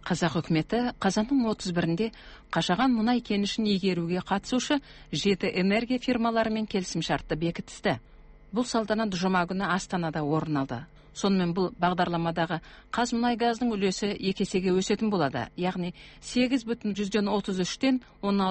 Қазақ үкіметі қазанның 31-інде Қашаған мұнай кенішін игеруге қатысушы 7 энергия фирмаларымен келісімшартты бекітісті. Бұл салтанат жұма күні Астанада орын алды. Сонымен бұл бағдарламадағы Қазмұнайгаздың үлесі 2 есеге өсетін болады, яғни 8,33-тен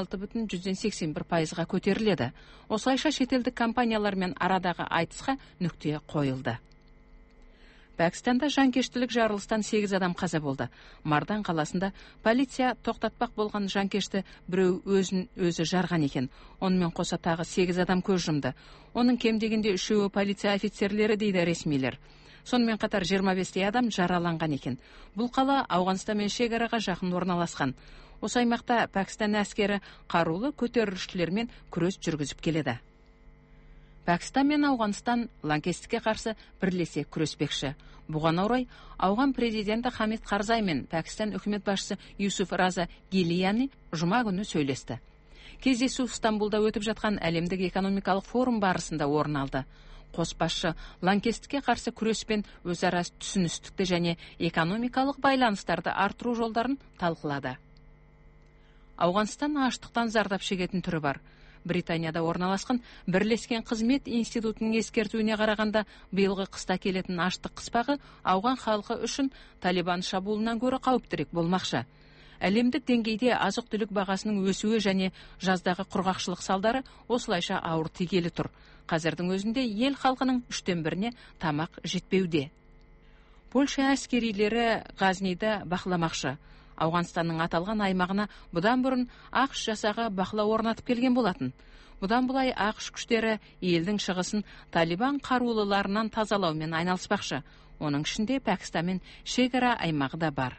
16,81%-ға көтеріледі. Осылайша шетелдік компаниялармен арадағы айтысқа нүкте қойылды. Пәкістанда жанкештілік жарылыстан 8 адам қаза болды. Мардан қаласында полиция тоқтатпақ болған жанкешті біреу өзі жарған екен. Онымен қоса тағы 8 адам көз жұмды. Оның кем дегенде 3-і полиция офицерлері дейді ресмилер. Сонымен қатар 25 адам жараланған екен. Бұл қала Ауғанстанмен шекараға жақын орналасқан. Осы аймақта Пәкістан әскері қарулы көтерілісшілермен күрес жүргізіп келеді. Пәкістан мен Ауғанстан лаңкестікке қарсы бірлесе күреспекші. Бұған орай Ауған президенті Хамид Қарзай мен Пәкістан үкімет басшысы Юсуф Раза Гилияни жұма күні сөйлесті. Кездесу Стамбулда өтіп жатқан әлемдік экономикалық форум барысында орын алды. Қос басшы лаңкестікке қарсы күреспен өзара түсіністікті және экономикалық байланыстарды арттыру жолдарын талқылады. Ауғанстан аштықтан зардап шегетін түрі бар. Британияда орналасқан бірлескен қызмет институтының ескертуіне қарағанда биылғы қыста келетін аштық қыспағы ауған халқы үшін Талибан шабуылынан гөрі қауіптірек болмақшы. Әлемдік деңгейде азық-түлік бағасының өсуі және жаздағы құрғақшылық салдары осылайша ауыр тигелі тұр. Қазірдің өзінде ел халқының 1/3-іне тамақ жетпеуде. Польша әскерилері Ғазниді бақыламақшы. Ауғанстанның аталған аймағына бұдан бұрын ақш жасағы бақылау орнатып келген болатын. Бұдан бұлай ақш күштері елдің шығысын Талибан қарулыларынан тазалаумен айналыспақшы. Оның ішінде Пәкістан мен шекара аймағы да бар.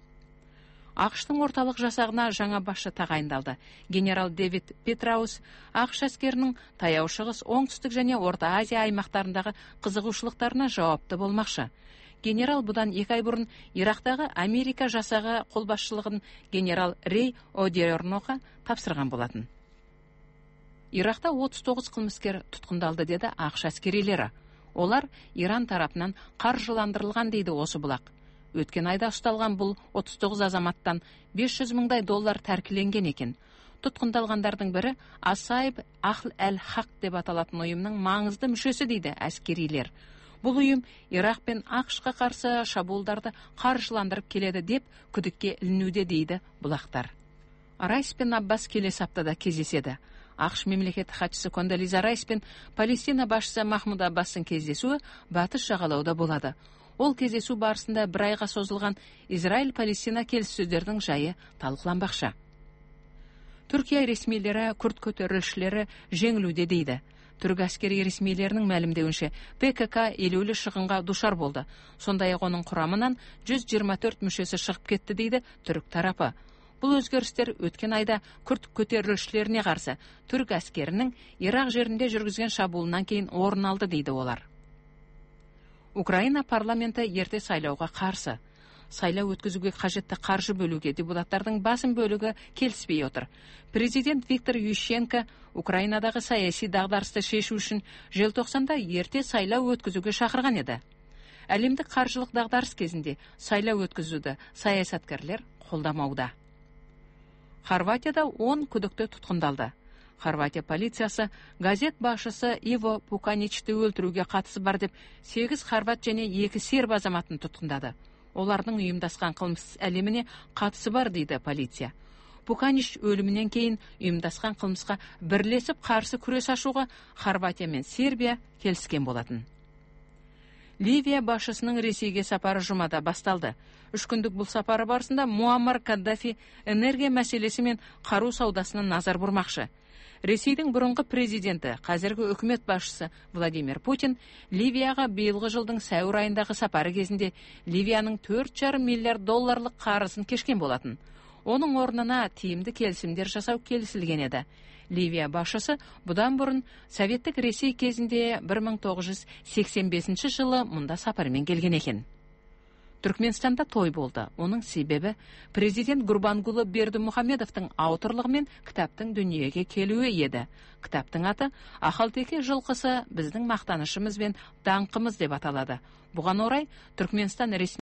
ақш-тың орталық жасағына жаңа басшы тағайындалды. Генерал Дэвид Петраус ақш әскерінің таяу шығыс, оңтүстік және Орта Азия аймақтарындағы қызығушылықтарына жауапты болмақшы. Генерал бұдан 2 ай бұрын Ирактағы Америка жасағы қолбасшылығын генерал Рей Одерноға тапсырған болатын. Иракта 39 қылмыскер тұтқындалды деді ақш әскерилері. Олар Иран тарапынан қаржыландырылған дейді осы бұлақ. Өткен айда ұсталған бұл 39 азаматтан $500,000 тәркіленген екен. Тұтқындалғандардың бірі Асайб Ахл әл-Хақ деп аталатын ұйымның маңызды мүшесі дейді әскерилер. Бұл ұйым Ирақ пен ақш-қа қарсы шабуылдарды қаржыландырып келеді деп күдікке ілінуде дейді бұлақтар. Райс пен Аббас келесі аптада кездеседі. ақш мемлекеттік хатшысы Кондолиза Райс пен Палестина басшысы Махмуд Аббастың кездесуі батыс жағалауда болады. Ол кездесу барысында 1 айға созылған Израиль-Палестина келіссөздердің жайы талқыланбақшы. Түркия ресмилері күрд көтерілісшілері жеңілуде дейді. Түрік әскери ресмилерінің мәлімдеуінше ПКК елеулі шығынға душар болды. Сондай-ақ оның құрамынан 124 мүшесі шығып кетті дейді түрік тарапы. Бұл өзгерістер өткен айда күрд көтерілісшілеріне қарсы түрік әскерінің Ирақ жерінде жүргізген шабуылынан кейін орын алды дейді олар. Украина парламенті ерте сайлауға қарсы. Сайлау өткізуге қажетті қаржы бөлуге депутаттардың басым бөлігі келіспей отыр. Президент Виктор Ющенко Украинадағы саяси дағдарысты шешу үшін желтоқсанда ерте сайлау өткізуге шақырған еді. Әлемдік қаржылық дағдарыс кезінде сайлау өткізуді саясаткерлер қолдамауда. Хорватияда 10 күдікті тұтқындалды. Хорватия полициясы газет басшысы Иво Пуканичті өлтіруге қатысы бар деп 8 хорват және 2 серб азаматын тұтқындады. Олардың ұйымдасқан қылмыс әлеміне қатысы бар дейді полиция. Пуканич өлімінен кейін ұйымдасқан қылмысқа бірлесіп қарсы күрес ашуға Хорватия мен Сербия келіскен болатын. Ливия басшысының Ресейге сапары жұмада басталды. 3 күндік бұл сапары барысында Муаммар Каддафи энергия мәселесі мен қару саудасына назар бұрмақшы. Ресейдің бұрынғы президенті, қазіргі үкімет басшысы Владимир Путин Ливияға биылғы жылдың сәуір айындағы сапары кезінде Ливияның $4,5 миллиард қарызын кешкен болатын. Оның орнына тиімді келісімдер жасау келісілген еді. Ливия басшысы бұдан бұрын Советтік Ресей кезінде 1985 жылы мұнда сапармен келген екен. Түркменстанда той болды. Оның себебі президент Гурбангулы Бердімұхамедовтың ауырлығымен кітаптың дүниеге келуі еді. Кітаптың аты «Ақалтеке жылқысы біздің мақтанышымыз бен даңқымыз» деп аталады. Бұған орай Түркменстан ресми